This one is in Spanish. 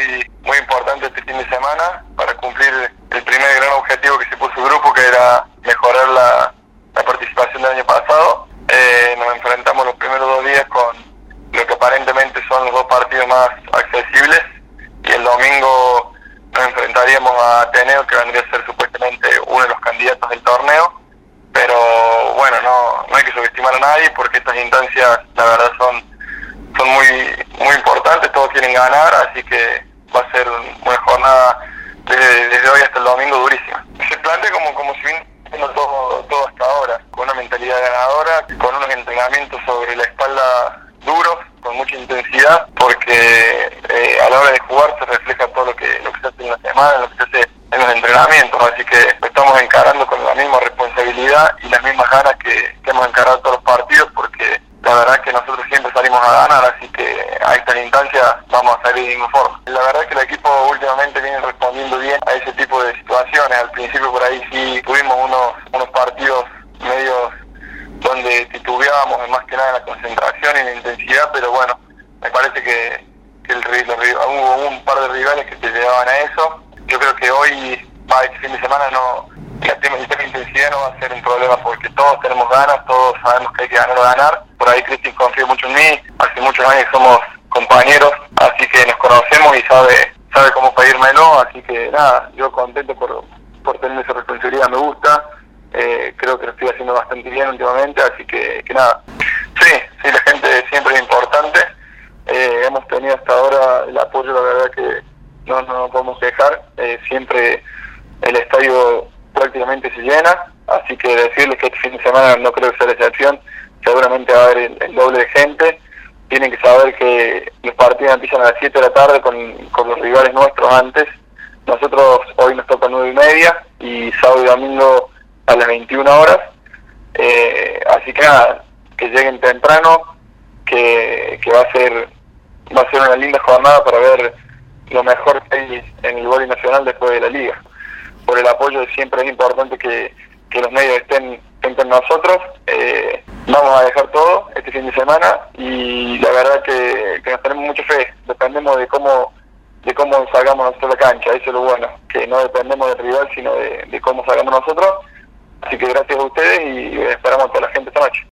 muy importante este fin de semana para cumplir el primer gran objetivo que se puso el grupo, que era mejorar la participación del año pasado. Nos enfrentamos los primeros 2 días con lo que aparentemente son los 2 partidos más accesibles, y el domingo nos enfrentaríamos a Ateneo, que vendría a ser supuestamente uno de los candidatos del torneo. Pero bueno, no hay que subestimar a nadie, porque estas instancias la verdad son muy importantes, todos quieren ganar, así que va a ser una jornada desde hoy hasta el domingo durísima. Se plantea como si viene haciendo todo hasta ahora, con una mentalidad ganadora, con unos entrenamientos sobre la espalda duros, con mucha intensidad, porque a la hora de jugar se refleja todo lo que se hace en la semana, lo que se hace en los entrenamientos, así que estamos encarando con la misma responsabilidad y las mismas ganas que hemos encarado todos los partidos, porque la verdad es que nosotros siempre salimos a ganar, así que a estas instancias vamos a salir de ninguna forma. La verdad es que el equipo últimamente viene respondiendo bien a ese tipo de situaciones. Al principio por ahí sí tuvimos unos partidos medios donde titubeábamos más que nada en la concentración y en la intensidad, pero bueno, me parece que hubo un par de rivales que te llevaban a eso. Yo creo que hoy, este fin de semana, el tema de intensidad no va a ser un problema, porque todos tenemos ganas, todos sabemos que hay que ganar o ganar. Por ahí Cristian confía mucho en mí, hace muchos años que somos compañeros, así que nos conocemos y sabe cómo pedírmelo, así que nada, yo contento por tener esa responsabilidad, me gusta, creo que lo estoy haciendo bastante bien últimamente, así que nada. Sí, la gente siempre es importante, hemos tenido hasta ahora el apoyo, la verdad que no nos podemos quejar, siempre el estadio prácticamente se llena, así que decirles que este fin de semana no creo que sea la excepción, seguramente va a haber el doble de gente. Tienen que saber que los partidos empiezan a las 7 de la tarde con los rivales nuestros antes. Nosotros hoy nos toca 9:30 y sábado y domingo a las 21 horas, así que nada, que lleguen temprano, que va a ser una linda jornada para ver lo mejor que hay en el vóley nacional después de la liga. Por el apoyo siempre es importante que los medios estén con nosotros. Vamos a dejar todo este fin de semana y la verdad que nos tenemos mucha fe. Dependemos de cómo salgamos nosotros a la cancha, eso es lo bueno, que no dependemos del rival, sino de cómo salgamos nosotros. Así que gracias a ustedes y esperamos a toda la gente esta noche.